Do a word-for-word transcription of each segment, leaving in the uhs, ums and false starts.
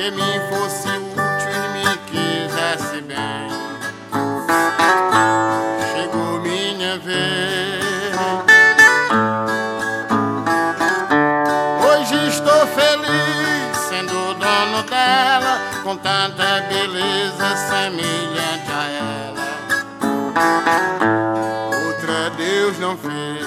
que me fosse útil e me quisesse bem. Chegou minha vez. Hoje estou feliz sendo dono dela, com tanta beleza semelhante a ela. Outra Deus não fez.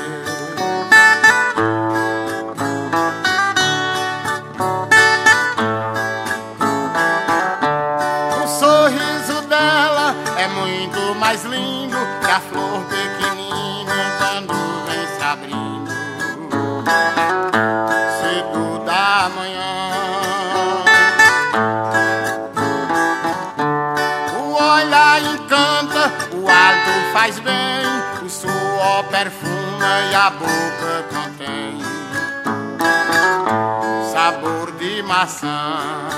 É muito mais lindo que a flor pequenina quando vem se abrindo cedo da manhã. O olhar encanta, o hálito faz bem, o suor perfuma e a boca contém sabor de maçã.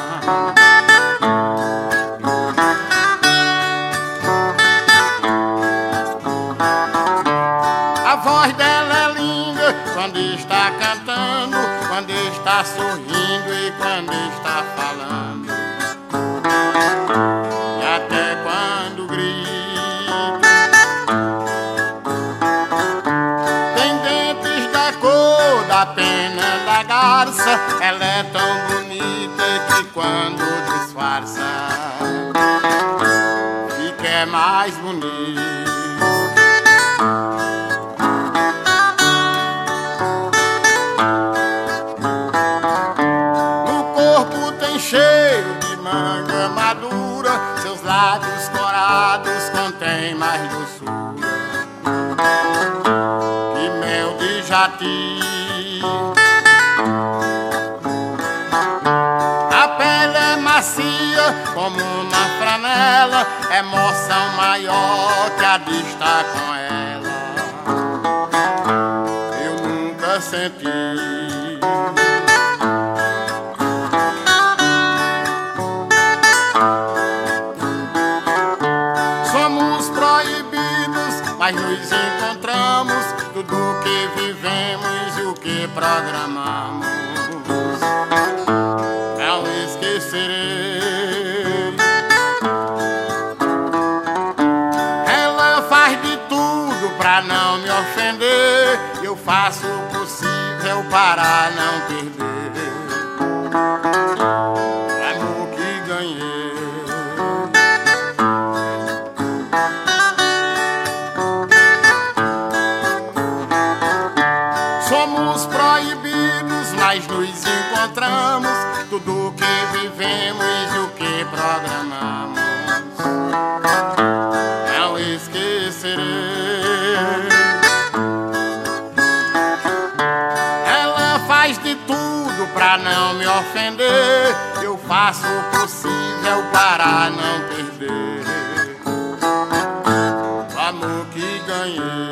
A voz dela é linda quando está cantando, quando está sorrindo e quando está falando, e até quando grita. Tem dentes da cor da pena da garça, ela é tão bonita que quando disfarça fica mais bonita. Cheiro de manga madura, seus lábios corados contêm mais doçura que mel de jati. A pele é macia como uma franela, emoção maior que a de estar com ela eu nunca senti. Mas nos encontramos, tudo que vivemos e o que programamos não esquecerei. Ela faz de tudo pra não me ofender, eu faço o possível para não perder o amor que ganhei. Somos proibidos, mas nos encontramos, tudo que vivemos e o que programamos não esquecerei. Ela faz de tudo pra não me ofender, eu faço o possível para não perder o amor que ganhei.